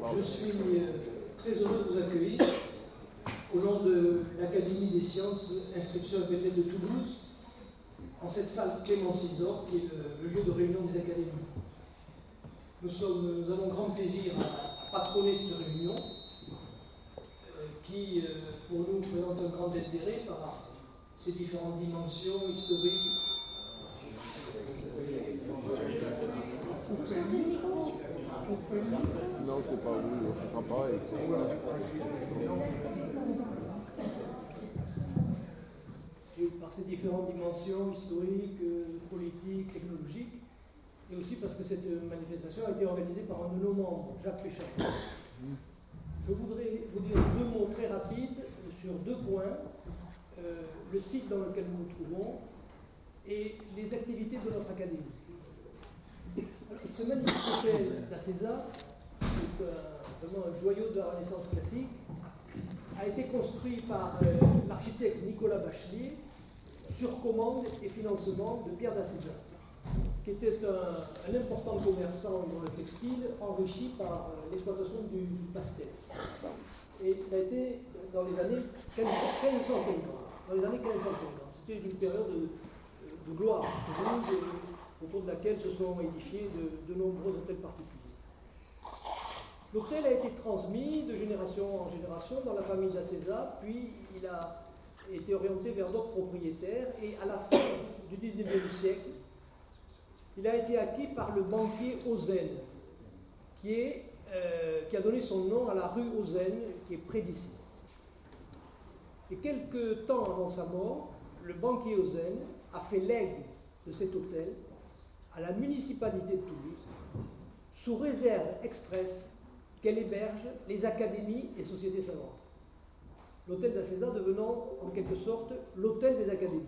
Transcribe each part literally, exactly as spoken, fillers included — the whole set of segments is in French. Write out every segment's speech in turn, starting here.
Je suis euh, très heureux de vous accueillir au nom de l'Académie des sciences, inscription à Belle-Lettre de Toulouse, en cette salle Clément Cisor, qui est le, le lieu de réunion des académies. Nous, sommes, nous avons grand plaisir à, à patronner cette réunion, euh, qui, euh, pour nous, présente un grand intérêt par ses différentes dimensions historiques. Non, c'est pas vous, ce sera pareil. Et par ces différentes dimensions historiques, politiques, technologiques, et aussi parce que cette manifestation a été organisée par un de nos membres, Jacques Péchard. Je voudrais vous dire deux mots très rapides sur deux points, euh, le site dans lequel nous nous trouvons et les activités de notre académie. Ce magnifique hôtel d'Acésa, qui est un, vraiment un joyau de la Renaissance classique, a été construit par euh, l'architecte Nicolas Bachelier sur commande et financement de Pierre d'Acésa, qui était un, un important commerçant dans le textile, enrichi par euh, l'exploitation du, du pastel. Et ça a été dans les années quinze cent cinquante. Dans les années quinze cent cinquante. C'était une période de, de gloire à Toulouse, au cours de laquelle se sont édifiés de, de nombreux hôtels particuliers. L'hôtel a été transmis de génération en génération dans la famille d'Acésa, puis il a été orienté vers d'autres propriétaires, et à la fin du dix-neuvième siècle, il a été acquis par le banquier Ozen, qui, est, euh, qui a donné son nom à la rue Ozen, qui est près d'ici. Et quelques temps avant sa mort, le banquier Ozen a fait legs de cet hôtel à la municipalité de Toulouse, sous réserve expresse qu'elle héberge les académies et sociétés savantes. L'hôtel d'Acésa devenant en quelque sorte l'hôtel des académies.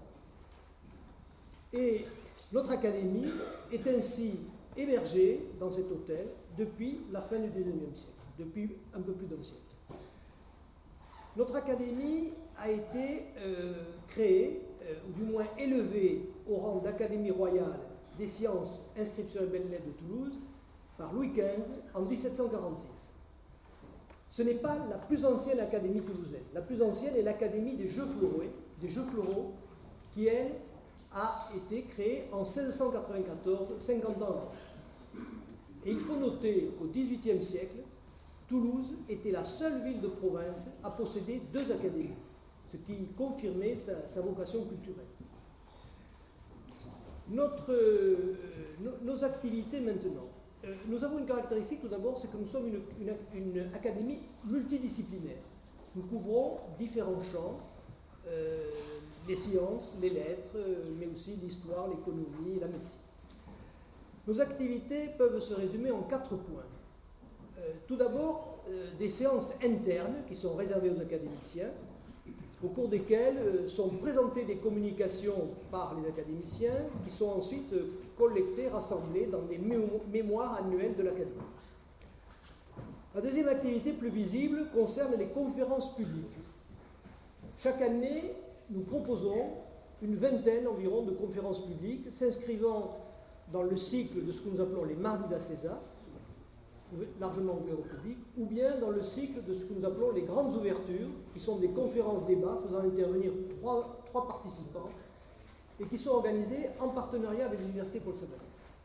Et notre académie est ainsi hébergée dans cet hôtel depuis la fin du dix-neuvième siècle, depuis un peu plus d'un siècle. Notre académie a été euh, créée, euh, ou du moins élevée au rang d'Académie royale des sciences, inscription à Belle-Lettre de Toulouse, par Louis quinze en dix-sept cent quarante-six. Ce n'est pas la plus ancienne académie toulousaine. La plus ancienne est l'Académie des Jeux floraux, des Jeux floraux, qui, elle, a été créée en seize cent quatre-vingt-quatorze, cinquante ans avant. Et il faut noter qu'au dix-huitième siècle, Toulouse était la seule ville de province à posséder deux académies, ce qui confirmait sa, sa vocation culturelle. Notre, euh, nos, nos activités maintenant. Euh, nous avons une caractéristique tout d'abord, c'est que nous sommes une, une, une académie multidisciplinaire. Nous couvrons différents champs, euh, les sciences, les lettres, euh, mais aussi l'histoire, l'économie, la médecine. Nos activités peuvent se résumer en quatre points. Euh, tout d'abord, euh, des séances internes qui sont réservées aux académiciens, au cours desquelles euh, sont présentées des communications par les académiciens qui sont ensuite euh, collectées, rassemblées dans des mémo- mémoires annuelles de l'académie. La deuxième activité plus visible concerne les conférences publiques. Chaque année, nous proposons une vingtaine environ de conférences publiques s'inscrivant dans le cycle de ce que nous appelons les mardis d'Acésa, largement ouvert au public, ou bien dans le cycle de ce que nous appelons les grandes ouvertures, qui sont des conférences-débats faisant intervenir trois, trois participants et qui sont organisées en partenariat avec l'Université Paul Sabatier.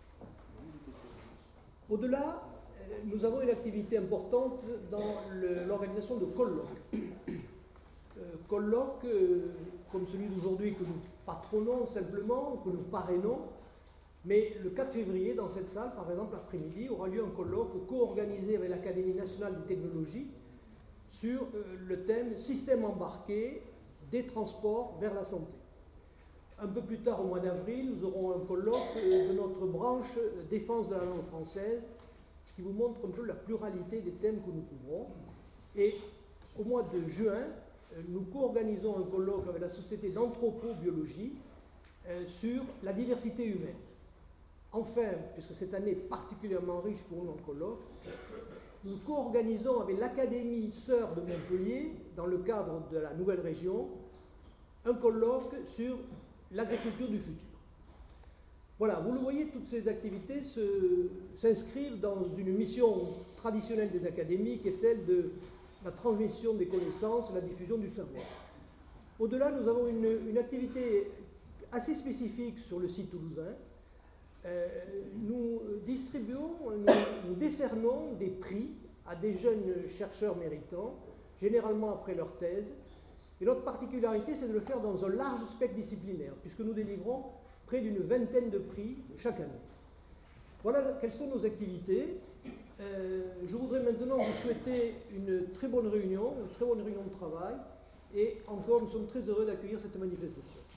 Au-delà, nous avons une activité importante dans le, l'organisation de colloques. Euh, colloques euh, comme celui d'aujourd'hui que nous patronnons simplement, que nous parrainons. Mais le quatre février, dans cette salle, par exemple, l'après-midi, aura lieu un colloque co-organisé avec l'Académie nationale des technologies sur euh, le thème « Système embarqué des transports vers la santé ». Un peu plus tard, au mois d'avril, nous aurons un colloque euh, de notre branche euh, défense de la langue française, ce qui vous montre un peu la pluralité des thèmes que nous couvrons. Et au mois de juin, euh, nous co-organisons un colloque avec la Société d'anthropobiologie euh, sur la diversité humaine. Enfin, puisque cette année est particulièrement riche pour nous en colloque, nous co-organisons avec l'Académie Sœur de Montpellier, dans le cadre de la nouvelle région, un colloque sur l'agriculture du futur. Voilà, vous le voyez, toutes ces activités se, s'inscrivent dans une mission traditionnelle des académies, qui est celle de la transmission des connaissances, la diffusion du savoir. Au-delà, nous avons une, une activité assez spécifique sur le site toulousain. Euh, nous distribuons, nous, nous décernons des prix à des jeunes chercheurs méritants, généralement après leur thèse. Et notre particularité, c'est de le faire dans un large spectre disciplinaire, puisque nous délivrons près d'une vingtaine de prix chaque année. Voilà quelles sont nos activités. Euh, je voudrais maintenant vous souhaiter une très bonne réunion, une très bonne réunion de travail, et encore, nous sommes très heureux d'accueillir cette manifestation.